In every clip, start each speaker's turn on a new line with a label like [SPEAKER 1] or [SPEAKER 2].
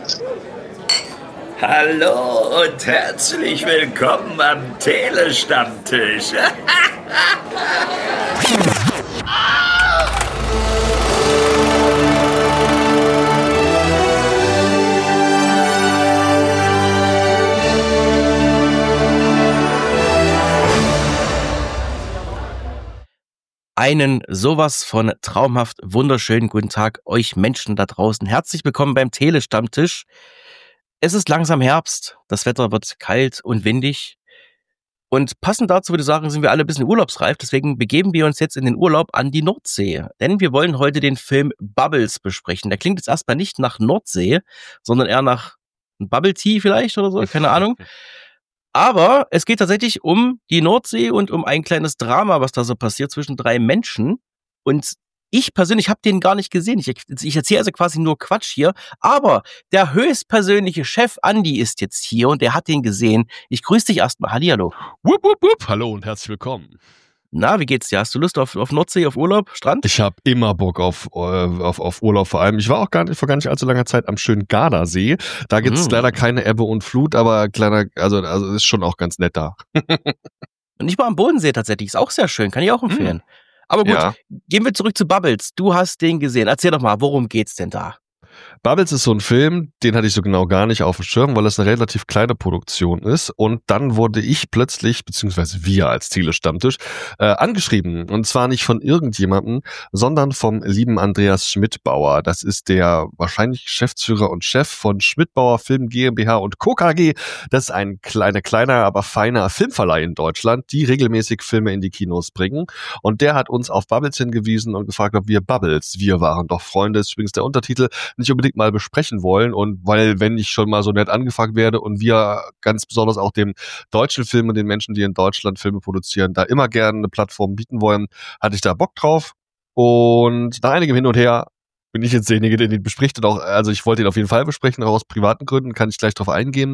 [SPEAKER 1] Hallo und herzlich willkommen am Telestammtisch.
[SPEAKER 2] Einen sowas von traumhaft wunderschönen guten Tag euch Menschen da draußen. Herzlich willkommen beim Telestammtisch. Es ist langsam Herbst, das Wetter wird kalt und windig. Und passend dazu würde ich sagen, sind wir alle ein bisschen urlaubsreif. Deswegen begeben wir uns jetzt in den Urlaub an die Nordsee. Denn wir wollen heute den Film Bubbles besprechen. Der klingt jetzt erstmal nicht nach Nordsee, sondern eher nach Bubble Tea vielleicht oder so, keine Ahnung. Aber es geht tatsächlich um die Nordsee und um ein kleines Drama, was da so passiert zwischen drei Menschen. Und ich persönlich habe den gar nicht gesehen. Ich erzähle also quasi nur Quatsch hier. Aber der höchstpersönliche Chef Andi ist jetzt hier und der hat den gesehen. Ich grüße dich erstmal. Hallihallo.
[SPEAKER 3] Wupp, wupp, wupp. Hallo und herzlich willkommen.
[SPEAKER 2] Na, wie geht's dir? Hast du Lust auf Nordsee, auf Urlaub, Strand?
[SPEAKER 3] Ich habe immer Bock auf Urlaub vor allem. Ich war auch vor gar nicht allzu langer Zeit am schönen Gardasee. Da gibt's leider keine Ebbe und Flut, aber also ist schon auch ganz nett da.
[SPEAKER 2] Und ich war am Bodensee tatsächlich. Ist auch sehr schön, kann ich auch empfehlen. Aber gut,
[SPEAKER 3] Ja.
[SPEAKER 2] Gehen wir zurück zu Bubbles. Du hast den gesehen. Erzähl doch mal, worum geht's denn da?
[SPEAKER 3] Bubbles ist so ein Film, den hatte ich so genau gar nicht auf dem Schirm, weil es eine relativ kleine Produktion ist. Und dann wurde ich plötzlich, beziehungsweise wir als Telestammtisch, angeschrieben. Und zwar nicht von irgendjemandem, sondern vom lieben Andreas Schmidbauer. Das ist der wahrscheinlich Geschäftsführer und Chef von Schmidbauer Film GmbH und Co. KG. Das ist ein kleiner, aber feiner Filmverleih in Deutschland, die regelmäßig Filme in die Kinos bringen. Und der hat uns auf Bubbles hingewiesen und gefragt, ob wir Bubbles, wir waren doch Freunde, ist übrigens der Untertitel, nicht unbedingt mal besprechen wollen. Und weil, wenn ich schon mal so nett angefragt werde und wir ganz besonders auch dem deutschen Film und den Menschen, die in Deutschland Filme produzieren, da immer gerne eine Plattform bieten wollen, hatte ich da Bock drauf. Und nach einigem Hin und Her bin ich jetzt derjenige, der den bespricht. Und auch, also ich wollte ihn auf jeden Fall besprechen, auch aus privaten Gründen, kann ich gleich drauf eingehen.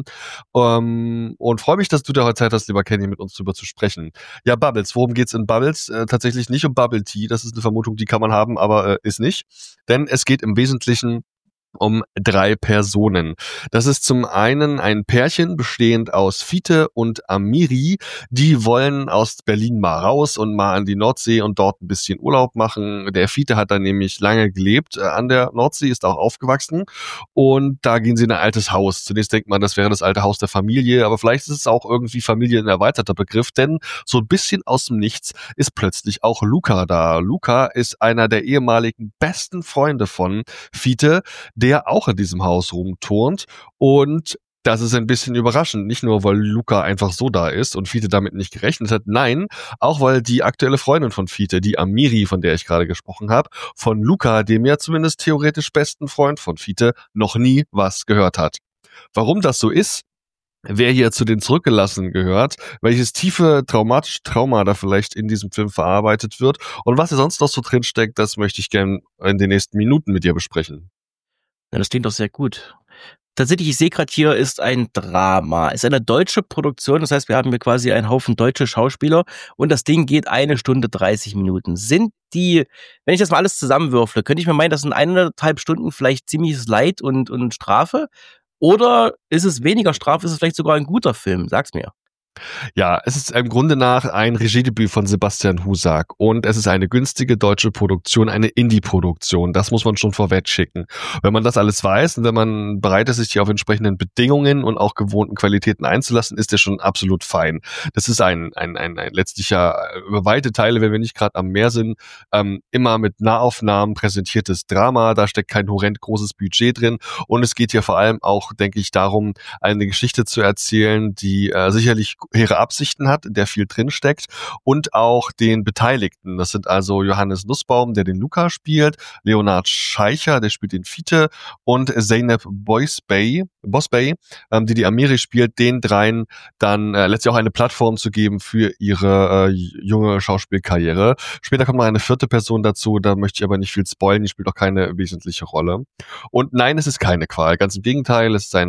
[SPEAKER 3] Und freue mich, dass du da heute Zeit hast, lieber Kenny, mit uns drüber zu sprechen. Ja, Bubbles, worum geht's in Bubbles? Tatsächlich nicht um Bubble Tea, das ist eine Vermutung, die kann man haben, aber ist nicht. Denn es geht im Wesentlichen um 3 Personen. Das ist zum einen ein Pärchen bestehend aus Fiete und Amiri. Die wollen aus Berlin mal raus und mal an die Nordsee und dort ein bisschen Urlaub machen. Der Fiete hat da nämlich lange gelebt an der Nordsee, ist auch aufgewachsen und da gehen sie in ein altes Haus. Zunächst denkt man, das wäre das alte Haus der Familie, aber vielleicht ist es auch irgendwie Familie ein erweiterter Begriff, denn so ein bisschen aus dem Nichts ist plötzlich auch Luca da. Luca ist einer der ehemaligen besten Freunde von Fiete, der auch in diesem Haus rumturnt, und das ist ein bisschen überraschend, nicht nur, weil Luca einfach so da ist und Fiete damit nicht gerechnet hat, nein, auch weil die aktuelle Freundin von Fiete, die Amiri, von der ich gerade gesprochen habe, von Luca, dem ja zumindest theoretisch besten Freund von Fiete, noch nie was gehört hat. Warum das so ist, wer hier zu den Zurückgelassenen gehört, welches tiefe traumatische Trauma da vielleicht in diesem Film verarbeitet wird und was hier sonst noch so drinsteckt, das möchte ich gerne in den nächsten Minuten mit dir besprechen.
[SPEAKER 2] Ja, das klingt doch sehr gut. Tatsächlich, ich sehe gerade hier, ist ein Drama. Ist eine deutsche Produktion, das heißt, wir haben hier quasi einen Haufen deutsche Schauspieler und das Ding geht 1 Stunde 30 Minuten. Sind die, wenn ich das mal alles zusammenwürfle, könnte ich mir meinen, das sind 1,5 Stunden vielleicht ziemliches Leid und Strafe? Oder ist es weniger Strafe, ist es vielleicht sogar ein guter Film? Sag's mir.
[SPEAKER 3] Ja, es ist im Grunde nach ein Regiedebüt von Sebastian Husak und es ist eine günstige deutsche Produktion, eine Indie-Produktion. Das muss man schon vorweg schicken. Wenn man das alles weiß und wenn man bereit ist, sich hier auf entsprechenden Bedingungen und auch gewohnten Qualitäten einzulassen, ist der schon absolut fein. Das ist ein letztlich ja über weite Teile, wenn wir nicht gerade am Meer sind, immer mit Nahaufnahmen präsentiertes Drama. Da steckt kein horrend großes Budget drin und es geht hier vor allem auch, denke ich, darum, eine Geschichte zu erzählen, die sicherlich hehre Absichten hat, in der viel drinsteckt, und auch den Beteiligten. Das sind also Johannes Nussbaum, der den Luca spielt, Leonard Scheicher, der spielt den Fiete, und Zeynep Bosbey, die Amiri spielt, den dreien dann letztlich auch eine Plattform zu geben für ihre junge Schauspielkarriere. Später kommt noch eine 4. Person dazu, da möchte ich aber nicht viel spoilen, die spielt auch keine wesentliche Rolle. Und nein, es ist keine Qual, ganz im Gegenteil, es ist ein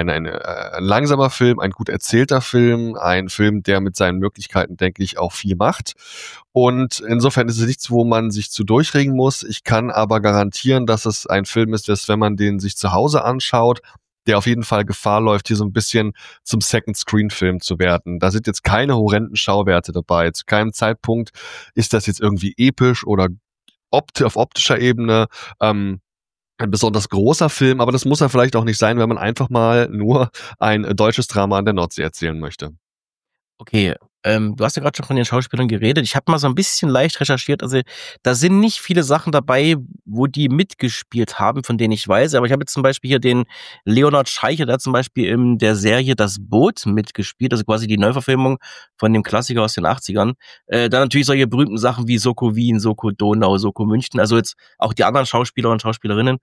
[SPEAKER 3] langsamer Film, ein gut erzählter Film, ein Film, der mit seinen Möglichkeiten, denke ich, auch viel macht. Und insofern ist es nichts, wo man sich zu durchregen muss. Ich kann aber garantieren, dass es ein Film ist, dass, wenn man den sich zu Hause anschaut, der auf jeden Fall Gefahr läuft, hier so ein bisschen zum Second-Screen-Film zu werden. Da sind jetzt keine horrenden Schauwerte dabei. Zu keinem Zeitpunkt ist das jetzt irgendwie episch oder auf optischer Ebene ein besonders großer Film, aber das muss er vielleicht auch nicht sein, wenn man einfach mal nur ein deutsches Drama an der Nordsee erzählen möchte.
[SPEAKER 2] Okay, du hast ja gerade schon von den Schauspielern geredet. Ich habe mal so ein bisschen leicht recherchiert. Also da sind nicht viele Sachen dabei, wo die mitgespielt haben, von denen ich weiß. Aber ich habe jetzt zum Beispiel hier den Leonard Scheicher, der hat zum Beispiel in der Serie Das Boot mitgespielt, also quasi die Neuverfilmung von dem Klassiker aus den 80ern. Dann natürlich solche berühmten Sachen wie Soko Wien, Soko Donau, Soko München, also jetzt auch die anderen Schauspieler und Schauspielerinnen.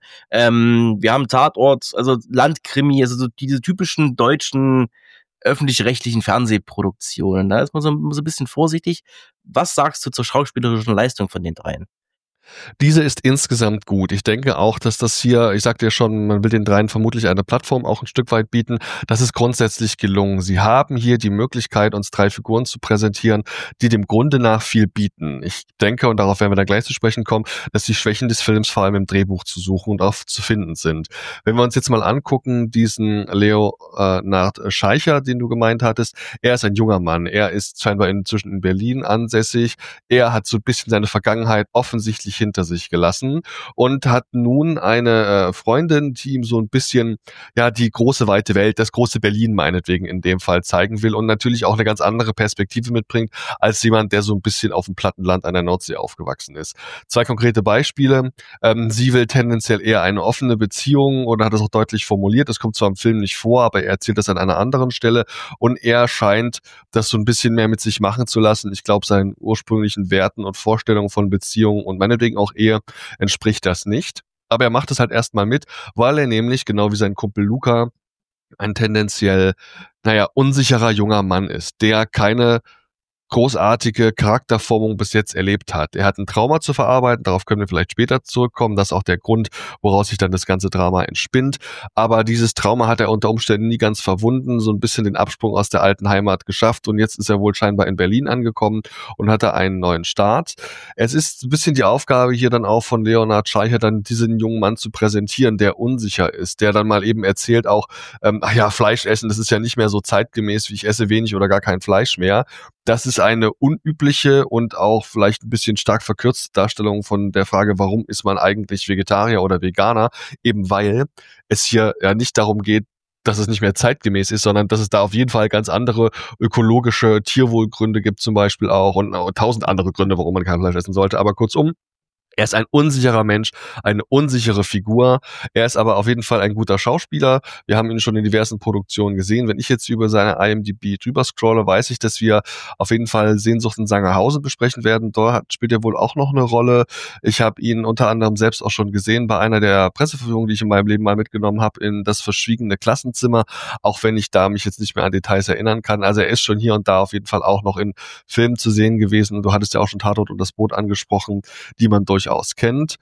[SPEAKER 2] Wir haben Tatort, also Landkrimi, also so diese typischen deutschen öffentlich-rechtlichen Fernsehproduktionen. Da ist man so ein bisschen vorsichtig. Was sagst du zur schauspielerischen Leistung von den dreien?
[SPEAKER 3] Diese ist insgesamt gut. Ich denke auch, dass das hier, ich sagte ja schon, man will den dreien vermutlich eine Plattform auch ein Stück weit bieten. Das ist grundsätzlich gelungen. Sie haben hier die Möglichkeit, uns 3 Figuren zu präsentieren, die dem Grunde nach viel bieten. Ich denke, und darauf werden wir dann gleich zu sprechen kommen, dass die Schwächen des Films vor allem im Drehbuch zu suchen und auch zu finden sind. Wenn wir uns jetzt mal angucken, diesen Leonard Scheicher, den du gemeint hattest, er ist ein junger Mann. Er ist scheinbar inzwischen in Berlin ansässig. Er hat so ein bisschen seine Vergangenheit offensichtlich hinter sich gelassen und hat nun eine Freundin, die ihm so ein bisschen die große weite Welt, das große Berlin meinetwegen in dem Fall zeigen will und natürlich auch eine ganz andere Perspektive mitbringt als jemand, der so ein bisschen auf dem Plattenland an der Nordsee aufgewachsen ist. 2 konkrete Beispiele. Sie will tendenziell eher eine offene Beziehung oder hat das auch deutlich formuliert. Das kommt zwar im Film nicht vor, aber er erzählt das an einer anderen Stelle und er scheint das so ein bisschen mehr mit sich machen zu lassen. Ich glaube, seinen ursprünglichen Werten und Vorstellungen von Beziehungen und meinetwegen auch Ehe entspricht das nicht. Aber er macht es halt erstmal mit, weil er nämlich, genau wie sein Kumpel Luca, ein tendenziell, unsicherer junger Mann ist, der keine großartige Charakterformung bis jetzt erlebt hat. Er hat ein Trauma zu verarbeiten, darauf können wir vielleicht später zurückkommen, das ist auch der Grund, woraus sich dann das ganze Drama entspinnt, aber dieses Trauma hat er unter Umständen nie ganz verwunden, so ein bisschen den Absprung aus der alten Heimat geschafft und jetzt ist er wohl scheinbar in Berlin angekommen und hat da einen neuen Start. Es ist ein bisschen die Aufgabe hier dann auch von Leonard Scheicher, dann diesen jungen Mann zu präsentieren, der unsicher ist, der dann mal eben erzählt auch, Fleisch essen, das ist ja nicht mehr so zeitgemäß, wie ich esse wenig oder gar kein Fleisch mehr. Das ist eine unübliche und auch vielleicht ein bisschen stark verkürzte Darstellung von der Frage, warum ist man eigentlich Vegetarier oder Veganer, eben weil es hier ja nicht darum geht, dass es nicht mehr zeitgemäß ist, sondern dass es da auf jeden Fall ganz andere ökologische Tierwohlgründe gibt zum Beispiel auch und 1000 andere Gründe, warum man kein Fleisch essen sollte. Aber kurzum, er ist ein unsicherer Mensch, eine unsichere Figur. Er ist aber auf jeden Fall ein guter Schauspieler. Wir haben ihn schon in diversen Produktionen gesehen. Wenn ich jetzt über seine IMDb drüber scrolle, weiß ich, dass wir auf jeden Fall Sehnsucht in Sangerhausen besprechen werden. Dort spielt er wohl auch noch eine Rolle. Ich habe ihn unter anderem selbst auch schon gesehen bei einer der Presseverführungen, die ich in meinem Leben mal mitgenommen habe, in das verschwiegene Klassenzimmer, auch wenn ich da mich jetzt nicht mehr an Details erinnern kann. Also er ist schon hier und da auf jeden Fall auch noch in Filmen zu sehen gewesen. Du hattest ja auch schon Tatort und Das Boot angesprochen, die man durchaus kennt.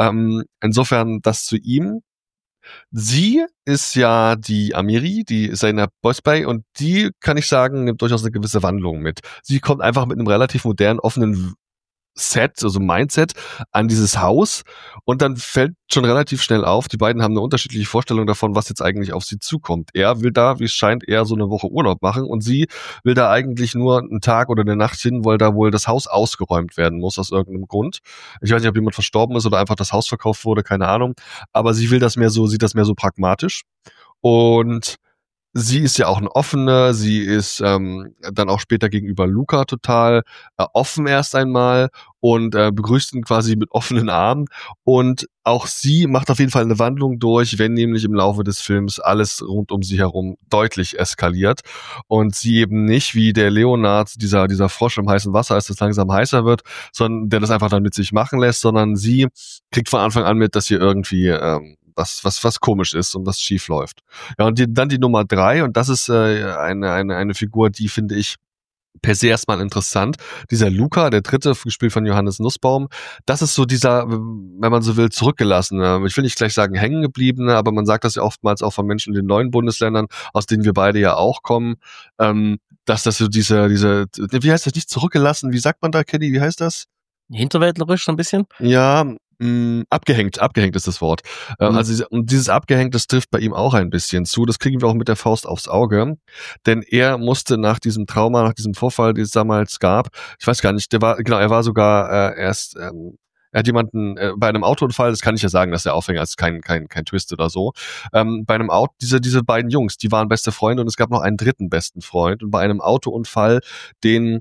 [SPEAKER 3] Insofern das zu ihm. Sie ist ja die Amiri, die Zeynep Bozbey und die, kann ich sagen, nimmt durchaus eine gewisse Wandlung mit. Sie kommt einfach mit einem relativ modernen, offenen Set, also Mindset, an dieses Haus und dann fällt schon relativ schnell auf, die beiden haben eine unterschiedliche Vorstellung davon, was jetzt eigentlich auf sie zukommt. Er will da, wie es scheint, eher so eine Woche Urlaub machen und sie will da eigentlich nur einen Tag oder eine Nacht hin, weil da wohl das Haus ausgeräumt werden muss aus irgendeinem Grund. Ich weiß nicht, ob jemand verstorben ist oder einfach das Haus verkauft wurde, keine Ahnung, aber sie sieht das mehr so pragmatisch und sie ist ja auch eine offene, sie ist dann auch später gegenüber Luca total offen erst einmal und begrüßt ihn quasi mit offenen Armen und auch sie macht auf jeden Fall eine Wandlung durch, wenn nämlich im Laufe des Films alles rund um sie herum deutlich eskaliert und sie eben nicht wie der Leonard, dieser Frosch im heißen Wasser, als es langsam heißer wird, sondern der das einfach dann mit sich machen lässt, sondern sie kriegt von Anfang an mit, dass hier irgendwie was komisch ist und was schief läuft. Ja, und dann die Nummer 3 und das ist eine Figur, die finde ich per se erstmal interessant. Dieser Luca, der dritte, gespielt von Johannes Nussbaum, das ist so dieser, wenn man so will, zurückgelassene, ich will nicht gleich sagen hängengebliebene, aber man sagt das ja oftmals auch von Menschen in den neuen Bundesländern, aus denen wir beide ja auch kommen, dass das so diese, wie heißt das, nicht zurückgelassen, wie sagt man da, Kenny, wie heißt das?
[SPEAKER 2] Hinterwäldlerisch so ein bisschen?
[SPEAKER 3] Ja, Abgehängt ist das Wort. Also dieses Abgehängt, das trifft bei ihm auch ein bisschen zu. Das kriegen wir auch mit der Faust aufs Auge. Denn er musste nach diesem Trauma, nach diesem Vorfall, den es damals gab, ich weiß gar nicht, er war sogar er hat jemanden bei einem Autounfall, das kann ich ja sagen, dass der Aufhänger ist, kein Twist oder so. Bei einem Auto, diese beiden Jungs, die waren beste Freunde und es gab noch einen dritten besten Freund. Und bei einem Autounfall, den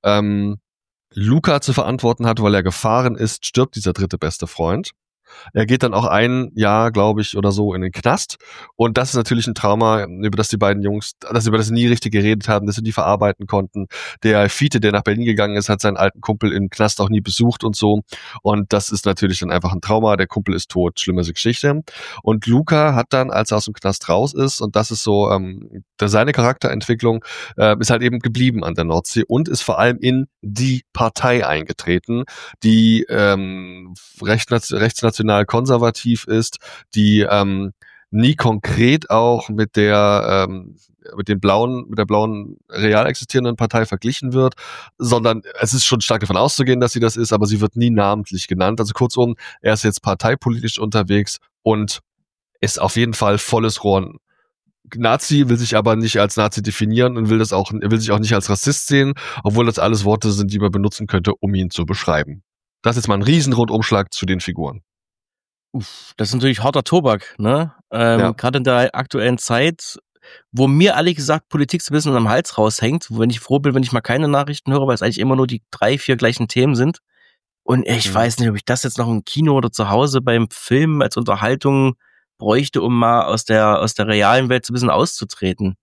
[SPEAKER 3] Luca zu verantworten hat, weil er gefahren ist, stirbt dieser dritte beste Freund. Er geht dann auch ein Jahr, glaube ich, oder so in den Knast. Und das ist natürlich ein Trauma, über das die beiden Jungs, über das sie nie richtig geredet haben, dass sie nie verarbeiten konnten. Der Fiete, der nach Berlin gegangen ist, hat seinen alten Kumpel im Knast auch nie besucht und so. Und das ist natürlich dann einfach ein Trauma. Der Kumpel ist tot, schlimme Geschichte. Und Luca hat dann, als er aus dem Knast raus ist, und das ist so seine Charakterentwicklung, ist halt eben geblieben an der Nordsee und ist vor allem in die Partei eingetreten, die rechtsnational konservativ ist, die nie konkret auch mit der blauen real existierenden Partei verglichen wird, sondern es ist schon stark davon auszugehen, dass sie das ist, aber sie wird nie namentlich genannt. Also kurzum, er ist jetzt parteipolitisch unterwegs und ist auf jeden Fall volles Rohr Nazi, will sich aber nicht als Nazi definieren und will sich auch nicht als Rassist sehen, obwohl das alles Worte sind, die man benutzen könnte, um ihn zu beschreiben. Das ist jetzt mal ein Riesenrundumschlag zu den Figuren.
[SPEAKER 2] Das ist natürlich harter Tobak, ne? Gerade in der aktuellen Zeit, wo mir ehrlich gesagt Politik so ein bisschen am Hals raushängt, wenn ich froh bin, wenn ich mal keine Nachrichten höre, weil es eigentlich immer nur die 3, 4 gleichen Themen sind. Und ich weiß nicht, ob ich das jetzt noch im Kino oder zu Hause beim Film als Unterhaltung bräuchte, um mal aus der realen Welt so ein bisschen auszutreten.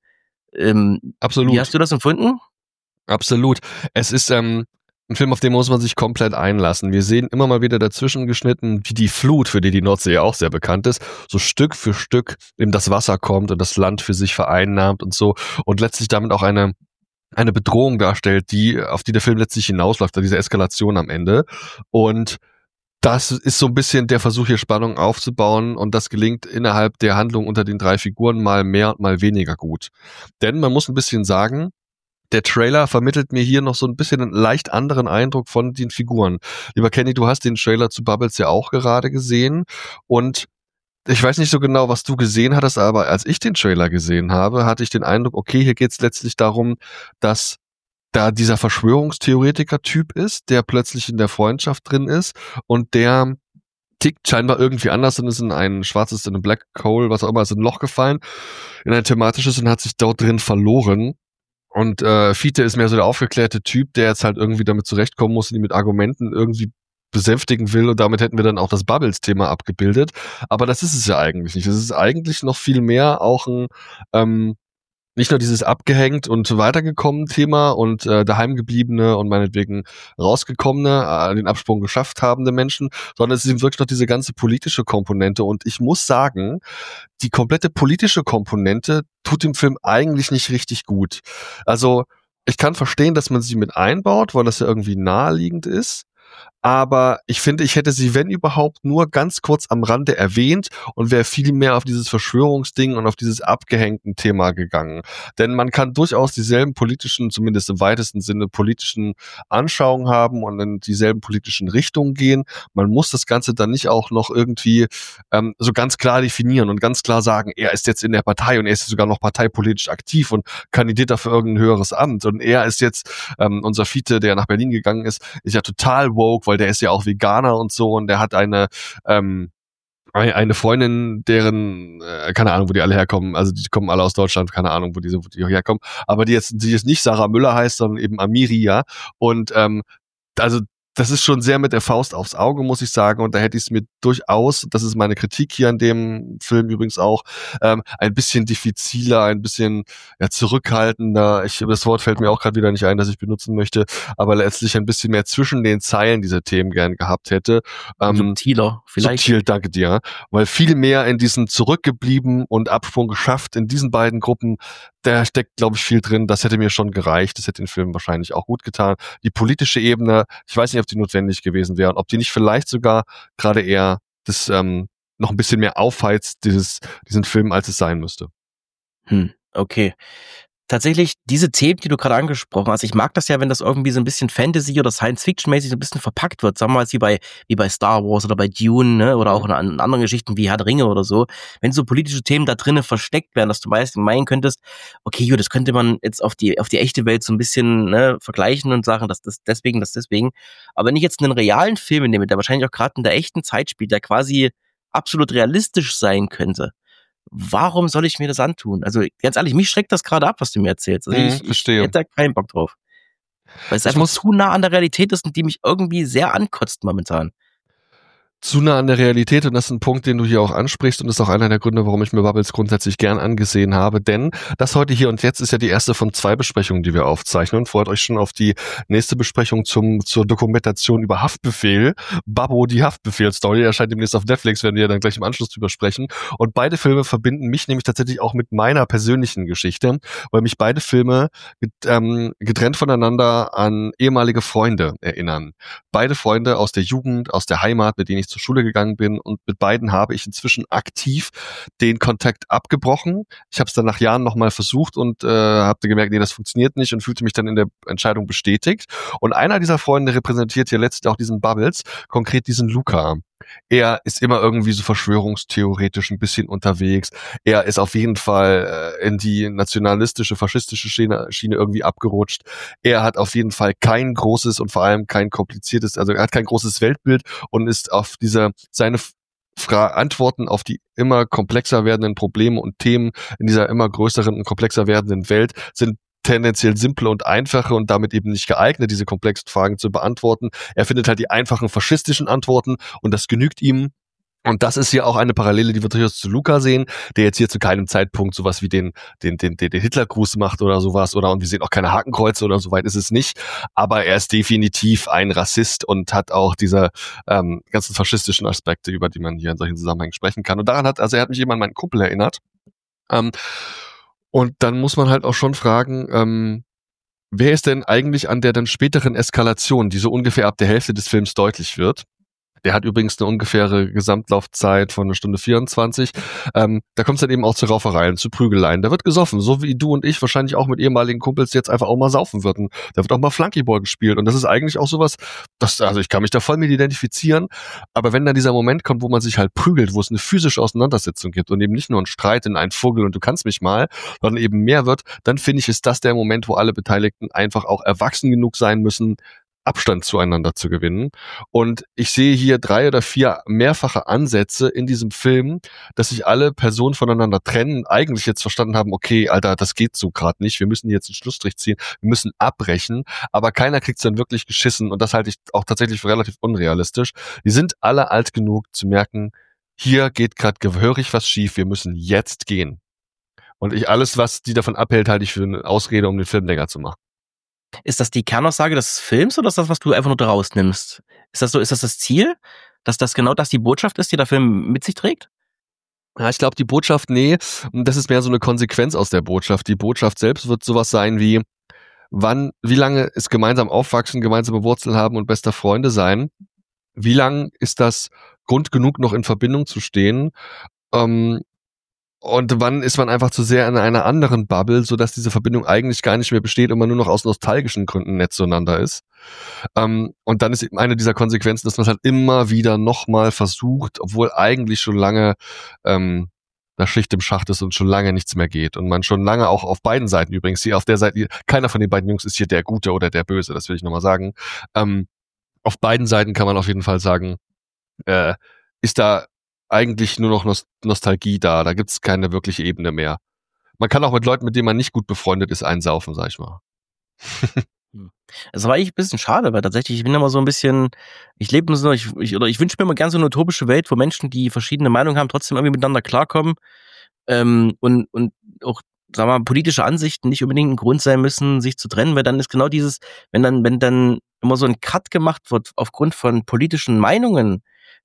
[SPEAKER 3] Absolut.
[SPEAKER 2] Wie hast du das empfunden?
[SPEAKER 3] Absolut. Es ist ein Film, auf den muss man sich komplett einlassen. Wir sehen immer mal wieder dazwischen geschnitten, wie die Flut, für die Nordsee ja auch sehr bekannt ist, so Stück für Stück in das Wasser kommt und das Land für sich vereinnahmt und so und letztlich damit auch eine Bedrohung darstellt, auf die der Film letztlich hinausläuft, diese Eskalation am Ende. Und das ist so ein bisschen der Versuch, hier Spannung aufzubauen und das gelingt innerhalb der Handlung unter den 3 Figuren mal mehr und mal weniger gut. Denn man muss ein bisschen sagen, der Trailer vermittelt mir hier noch so ein bisschen einen leicht anderen Eindruck von den Figuren. Lieber Kenny, du hast den Trailer zu Bubbles ja auch gerade gesehen und ich weiß nicht so genau, was du gesehen hattest, aber als ich den Trailer gesehen habe, hatte ich den Eindruck, okay, hier geht es letztlich darum, dass da dieser Verschwörungstheoretiker-Typ ist, der plötzlich in der Freundschaft drin ist und der tickt scheinbar irgendwie anders und ist in ein schwarzes, in ein Black Hole, was auch immer, ist in ein Loch gefallen, in ein thematisches und hat sich dort drin verloren. Und Fiete ist mehr so der aufgeklärte Typ, der jetzt halt irgendwie damit zurechtkommen muss und ihn mit Argumenten irgendwie besänftigen will und damit hätten wir dann auch das Bubbles-Thema abgebildet. Aber das ist es ja eigentlich nicht. Es ist eigentlich noch viel mehr auch ein nicht nur dieses abgehängt und weitergekommen Thema und daheimgebliebene und meinetwegen rausgekommene, den Absprung geschafft habende Menschen, sondern es ist eben wirklich noch diese ganze politische Komponente und ich muss sagen, die komplette politische Komponente tut dem Film eigentlich nicht richtig gut. Also ich kann verstehen, dass man sie mit einbaut, weil das ja irgendwie naheliegend ist. Aber ich finde, ich hätte sie, wenn überhaupt, nur ganz kurz am Rande erwähnt und wäre viel mehr auf dieses Verschwörungsding und auf dieses abgehängten Thema gegangen. Denn man kann durchaus dieselben politischen, zumindest im weitesten Sinne, politischen Anschauungen haben und in dieselben politischen Richtungen gehen. Man muss das Ganze dann nicht auch noch irgendwie so ganz klar definieren und ganz klar sagen, er ist jetzt in der Partei und er ist sogar noch parteipolitisch aktiv und kandidiert dafür irgendein höheres Amt. Und er ist jetzt, unser Fiete, der nach Berlin gegangen ist ja total woke, weil der ist ja auch Veganer und so und der hat eine Freundin, deren, keine Ahnung, wo die alle herkommen, also die kommen alle aus Deutschland, keine Ahnung, wo die herkommen, aber die jetzt nicht Sarah Müller heißt, sondern eben Amiri, ja, und also das ist schon sehr mit der Faust aufs Auge, muss ich sagen, und da hätte ich es mir durchaus, das ist meine Kritik hier an dem Film übrigens auch, ein bisschen diffiziler, ein bisschen zurückhaltender, das Wort fällt mir auch gerade wieder nicht ein, das ich benutzen möchte, aber letztlich ein bisschen mehr zwischen den Zeilen diese Themen gern gehabt hätte.
[SPEAKER 2] Subtiler, vielleicht.
[SPEAKER 3] Subtil, danke dir, weil viel mehr in diesen zurückgeblieben und Absprung geschafft, in diesen beiden Gruppen, da steckt, glaube ich, viel drin, das hätte mir schon gereicht, das hätte den Film wahrscheinlich auch gut getan. Die politische Ebene, ich weiß nicht, ob die notwendig gewesen wäre und ob die nicht vielleicht sogar gerade eher das noch ein bisschen mehr aufheizt, diesen Film, als es sein müsste.
[SPEAKER 2] Okay. tatsächlich diese Themen, die du gerade angesprochen hast, ich mag das ja, wenn das irgendwie so ein bisschen Fantasy- oder Science-Fiction-mäßig so ein bisschen verpackt wird. Sagen wir mal wie bei Star Wars oder bei Dune, ne? Oder auch in anderen Geschichten wie Herr der Ringe oder so. Wenn so politische Themen da drinnen versteckt werden, dass du meinen könntest, okay, gut, das könnte man jetzt auf die echte Welt so ein bisschen, ne, vergleichen und sagen, das deswegen. Aber wenn ich jetzt einen realen Film nehme, der wahrscheinlich auch gerade in der echten Zeit spielt, der quasi absolut realistisch sein könnte, warum soll ich mir das antun? Also ganz ehrlich, mich schreckt das gerade ab, was du mir erzählst. Also ich
[SPEAKER 3] Verstehe.
[SPEAKER 2] hätte da keinen Bock drauf. Weil es einfach zu nah an der Realität ist und die mich irgendwie sehr ankotzt momentan.
[SPEAKER 3] Zu nah an der Realität, und das ist ein Punkt, den du hier auch ansprichst, und das ist auch einer der Gründe, warum ich mir Bubbles grundsätzlich gern angesehen habe, denn das heute hier und jetzt ist ja die erste von 2 Besprechungen, die wir aufzeichnen. Freut euch schon auf die nächste Besprechung zur Dokumentation über Haftbefehl. Babbo, die Haftbefehl-Story, erscheint demnächst auf Netflix, werden wir dann gleich im Anschluss drüber sprechen. Und beide Filme verbinden mich nämlich tatsächlich auch mit meiner persönlichen Geschichte, weil mich beide Filme getrennt voneinander an ehemalige Freunde erinnern. Beide Freunde aus der Jugend, aus der Heimat, mit denen ich zur Schule gegangen bin, und mit beiden habe ich inzwischen aktiv den Kontakt abgebrochen. Ich habe es dann nach Jahren nochmal versucht und habe gemerkt, nee, das funktioniert nicht, und fühlte mich dann in der Entscheidung bestätigt. Und einer dieser Freunde repräsentiert hier letztlich auch diesen Bubbles, konkret diesen Luca. Er ist immer irgendwie so verschwörungstheoretisch ein bisschen unterwegs. Er ist auf jeden Fall in die nationalistische, faschistische Schiene irgendwie abgerutscht. Er hat auf jeden Fall kein großes und vor allem kein kompliziertes, also er hat kein großes Weltbild und ist auf seine Antworten auf die immer komplexer werdenden Probleme und Themen in dieser immer größeren und komplexer werdenden Welt sind tendenziell simple und einfache und damit eben nicht geeignet, diese komplexen Fragen zu beantworten. Er findet halt die einfachen faschistischen Antworten, und das genügt ihm. Und das ist hier auch eine Parallele, die wir durchaus zu Luca sehen, der jetzt hier zu keinem Zeitpunkt sowas wie den Hitlergruß macht oder sowas, und wir sehen auch keine Hakenkreuze oder so weit ist es nicht. Aber er ist definitiv ein Rassist und hat auch diese ganzen faschistischen Aspekte, über die man hier in solchen Zusammenhängen sprechen kann. Und er hat mich eben an meinen Kumpel erinnert. Und dann muss man halt auch schon fragen, wer ist denn eigentlich an der dann späteren Eskalation, die so ungefähr ab der Hälfte des Films deutlich wird? Der hat übrigens eine ungefähre Gesamtlaufzeit von 1:24. Da kommt es dann eben auch zu Raufereien, zu Prügeleien. Da wird gesoffen, so wie du und ich wahrscheinlich auch mit ehemaligen Kumpels jetzt einfach auch mal saufen würden. Da wird auch mal Flunkyball gespielt. Und das ist eigentlich auch sowas, also ich kann mich da voll mit identifizieren. Aber wenn dann dieser Moment kommt, wo man sich halt prügelt, wo es eine physische Auseinandersetzung gibt und eben nicht nur ein Streit in einen Vogel und du kannst mich mal, sondern eben mehr wird, dann finde ich, ist das der Moment, wo alle Beteiligten einfach auch erwachsen genug sein müssen, Abstand zueinander zu gewinnen. Und ich sehe hier 3 oder 4 mehrfache Ansätze in diesem Film, dass sich alle Personen voneinander trennen, eigentlich jetzt verstanden haben, okay, Alter, das geht so gerade nicht, wir müssen jetzt einen Schlussstrich ziehen, wir müssen abbrechen, aber keiner kriegt's dann wirklich geschissen, und das halte ich auch tatsächlich für relativ unrealistisch. Die sind alle alt genug zu merken, hier geht gerade gehörig was schief, wir müssen jetzt gehen. Und alles, was die davon abhält, halte ich für eine Ausrede, um den Film länger zu machen.
[SPEAKER 2] Ist das die Kernaussage des Films oder ist das, was du einfach nur daraus nimmst? Ist das das Ziel? Dass das genau das die Botschaft ist, die der Film mit sich trägt?
[SPEAKER 3] Ja, ich glaube, die Botschaft, nee, das ist mehr so eine Konsequenz aus der Botschaft. Die Botschaft selbst wird sowas sein wie, wie lange ist gemeinsam aufwachsen, gemeinsame Wurzeln haben und bester Freunde sein? Wie lang ist das Grund genug, noch in Verbindung zu stehen? Und wann ist man einfach zu sehr in einer anderen Bubble, sodass diese Verbindung eigentlich gar nicht mehr besteht und man nur noch aus nostalgischen Gründen nett zueinander ist. Und dann ist eben eine dieser Konsequenzen, dass man es halt immer wieder nochmal versucht, obwohl eigentlich schon lange das Schicht im Schacht ist und schon lange nichts mehr geht. Und man schon lange auch auf beiden Seiten übrigens, hier auf der Seite, keiner von den beiden Jungs ist hier der Gute oder der Böse, das will ich nochmal sagen. Auf beiden Seiten kann man auf jeden Fall sagen, ist da eigentlich nur noch Nostalgie da. Da gibt's keine wirkliche Ebene mehr. Man kann auch mit Leuten, mit denen man nicht gut befreundet ist, einsaufen, sag ich mal.
[SPEAKER 2] Das war eigentlich ein bisschen schade, weil tatsächlich, ich bin immer so ein bisschen, ich wünsche mir immer gerne so eine utopische Welt, wo Menschen, die verschiedene Meinungen haben, trotzdem irgendwie miteinander klarkommen, und auch, sagen wir mal, politische Ansichten nicht unbedingt ein Grund sein müssen, sich zu trennen, weil dann ist genau dieses, wenn dann immer so ein Cut gemacht wird aufgrund von politischen Meinungen,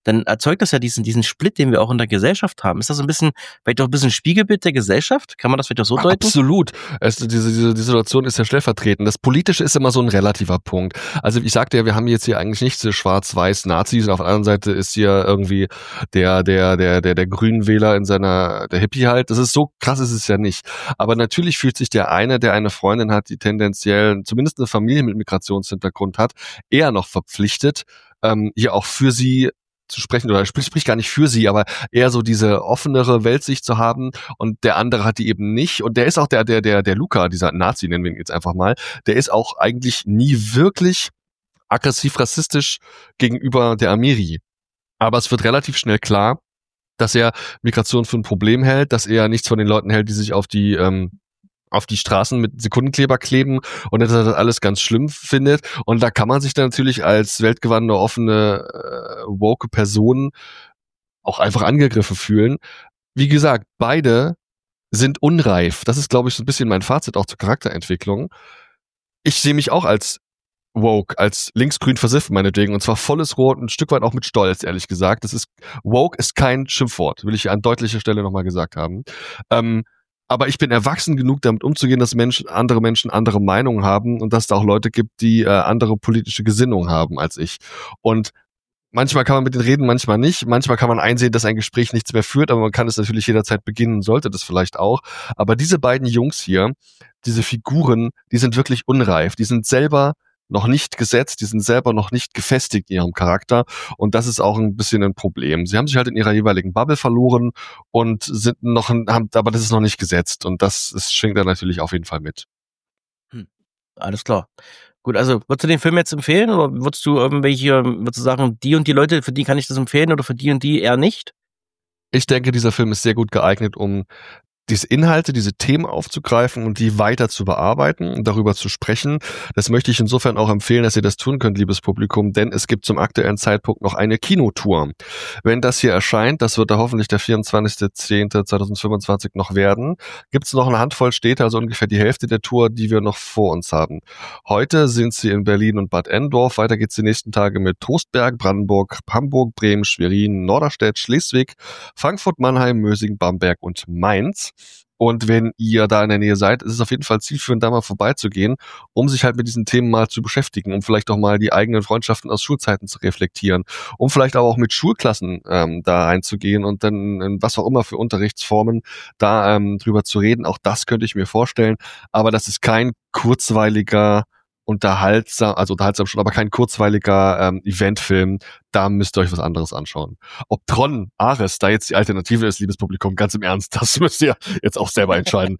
[SPEAKER 2] dann erzeugt das ja diesen Split, den wir auch in der Gesellschaft haben. Ist das vielleicht auch ein bisschen Spiegelbild der Gesellschaft? Kann man das vielleicht auch so deuten?
[SPEAKER 3] Absolut. Die Situation ist ja stellvertretend. Das Politische ist immer so ein relativer Punkt. Also ich sagte ja, wir haben jetzt hier eigentlich nicht so schwarz-weiß Nazis und auf der anderen Seite ist hier irgendwie der Grünenwähler der Hippie halt. Das ist so krass, ist es ja nicht. Aber natürlich fühlt sich der eine Freundin hat, die tendenziell zumindest eine Familie mit Migrationshintergrund hat, eher noch verpflichtet, hier auch für sie zu sprechen, oder sprich gar nicht für sie, aber eher so diese offenere Weltsicht zu haben, und der andere hat die eben nicht, und der ist auch der Luca, dieser Nazi, nennen wir ihn jetzt einfach mal, der ist auch eigentlich nie wirklich aggressiv rassistisch gegenüber der Amiri. Aber es wird relativ schnell klar, dass er Migration für ein Problem hält, dass er nichts von den Leuten hält, die sich auf die Straßen mit Sekundenkleber kleben, und dass er das alles ganz schlimm findet. Und da kann man sich dann natürlich als weltgewandene, offene, woke Person auch einfach angegriffen fühlen. Wie gesagt, beide sind unreif. Das ist, glaube ich, so ein bisschen mein Fazit auch zur Charakterentwicklung. Ich sehe mich auch als woke, als linksgrün versifft meinetwegen, und zwar volles Rot, ein Stück weit auch mit Stolz, ehrlich gesagt. Woke ist kein Schimpfwort, will ich an deutlicher Stelle nochmal gesagt haben. Aber ich bin erwachsen genug, damit umzugehen, dass andere Menschen andere Meinungen haben und dass es da auch Leute gibt, die andere politische Gesinnung haben als ich. Und manchmal kann man mit denen reden, manchmal nicht. Manchmal kann man einsehen, dass ein Gespräch nichts mehr führt, aber man kann es natürlich jederzeit beginnen, sollte das vielleicht auch. Aber diese beiden Jungs hier, diese Figuren, die sind wirklich unreif. Die sind selber noch nicht gesetzt, die sind selber noch nicht gefestigt in ihrem Charakter, und das ist auch ein bisschen ein Problem. Sie haben sich halt in ihrer jeweiligen Bubble verloren und aber das ist noch nicht gesetzt, und das schwingt da natürlich auf jeden Fall mit.
[SPEAKER 2] Alles klar. Gut, also würdest du den Film jetzt empfehlen, oder würdest du sagen, die und die Leute, für die kann ich das empfehlen, oder für die und die eher nicht?
[SPEAKER 3] Ich denke, dieser Film ist sehr gut geeignet, um diese Inhalte, diese Themen aufzugreifen und die weiter zu bearbeiten und darüber zu sprechen. Das möchte ich insofern auch empfehlen, dass ihr das tun könnt, liebes Publikum, denn es gibt zum aktuellen Zeitpunkt noch eine Kinotour. Wenn das hier erscheint, das wird da hoffentlich der 24.10.2025 noch werden, gibt es noch eine Handvoll Städte, also ungefähr die Hälfte der Tour, die wir noch vor uns haben. Heute sind sie in Berlin und Bad Endorf, weiter geht's die nächsten Tage mit Trostberg, Brandenburg, Hamburg, Bremen, Schwerin, Norderstedt, Schleswig, Frankfurt, Mannheim, Mösing, Bamberg und Mainz. Und wenn ihr da in der Nähe seid, ist es auf jeden Fall zielführend, da mal vorbeizugehen, um sich halt mit diesen Themen mal zu beschäftigen, um vielleicht auch mal die eigenen Freundschaften aus Schulzeiten zu reflektieren, um vielleicht aber auch mit Schulklassen da einzugehen und dann was auch immer für Unterrichtsformen da drüber zu reden. Auch das könnte ich mir vorstellen, aber das ist kein kurzweiliger unterhaltsam schon, aber kein kurzweiliger Eventfilm. Da müsst ihr euch was anderes anschauen. Ob Tron, Ares da jetzt die Alternative ist, liebes Publikum, ganz im Ernst, das müsst ihr jetzt auch selber entscheiden.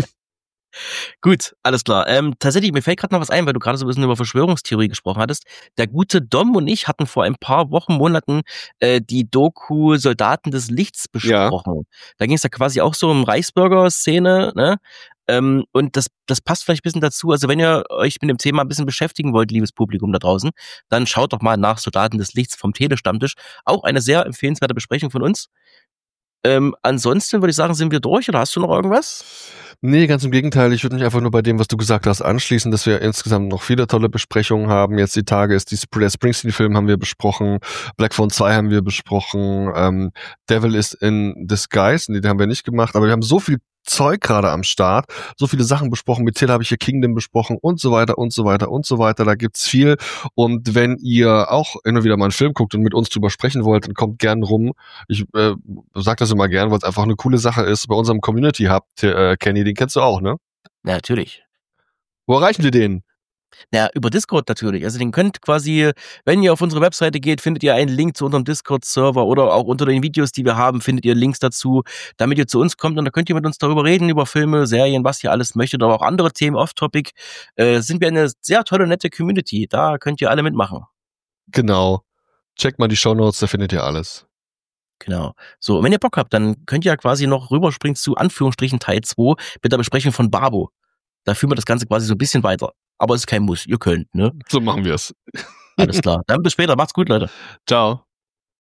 [SPEAKER 2] Gut, alles klar. Tatsächlich, mir fällt gerade noch was ein, weil du gerade so ein bisschen über Verschwörungstheorie gesprochen hattest. Der gute Dom und ich hatten vor ein paar Monaten die Doku Soldaten des Lichts besprochen. Ja. Da ging es ja quasi auch so um Reichsbürger-Szene, ne? Und das passt vielleicht ein bisschen dazu. Also wenn ihr euch mit dem Thema ein bisschen beschäftigen wollt, liebes Publikum da draußen, dann schaut doch mal nach Soldaten des Lichts vom Telestammtisch. Auch eine sehr empfehlenswerte Besprechung von uns. Ansonsten würde ich sagen, sind wir durch, oder hast du noch irgendwas?
[SPEAKER 3] Nee, ganz im Gegenteil. Ich würde mich einfach nur bei dem, was du gesagt hast, anschließen, dass wir insgesamt noch viele tolle Besprechungen haben. Jetzt die Tage ist der Springsteen-Film haben wir besprochen, Black Phone 2 haben wir besprochen, Devil is in Disguise, nee, den haben wir nicht gemacht, aber wir haben so viel Zeug gerade am Start, so viele Sachen besprochen, mit Till habe ich hier Kingdom besprochen und so weiter und so weiter und so weiter, da gibt's viel, und wenn ihr auch immer wieder mal einen Film guckt und mit uns drüber sprechen wollt, dann kommt gern rum. Ich sag das immer gern, weil es einfach eine coole Sache ist. Bei unserem Community Hub, Kenny, den kennst du auch, ne?
[SPEAKER 2] Ja, natürlich.
[SPEAKER 3] Wo erreichen wir den?
[SPEAKER 2] Ja, über Discord natürlich. Also den könnt quasi, wenn ihr auf unsere Webseite geht, findet ihr einen Link zu unserem Discord-Server, oder auch unter den Videos, die wir haben, findet ihr Links dazu, damit ihr zu uns kommt, und da könnt ihr mit uns darüber reden, über Filme, Serien, was ihr alles möchtet, aber auch andere Themen, off-topic. Sind wir eine sehr tolle, nette Community. Da könnt ihr alle mitmachen.
[SPEAKER 3] Genau. Checkt mal die Shownotes, da findet ihr alles.
[SPEAKER 2] Genau. So, und wenn ihr Bock habt, dann könnt ihr ja quasi noch rüberspringen zu Anführungsstrichen Teil 2 mit der Besprechung von Babo. Da führen wir das Ganze quasi so ein bisschen weiter. Aber es ist kein Muss. Ihr könnt, ne?
[SPEAKER 3] So machen wir es.
[SPEAKER 2] Alles klar. Dann bis später. Macht's gut, Leute.
[SPEAKER 3] Ciao.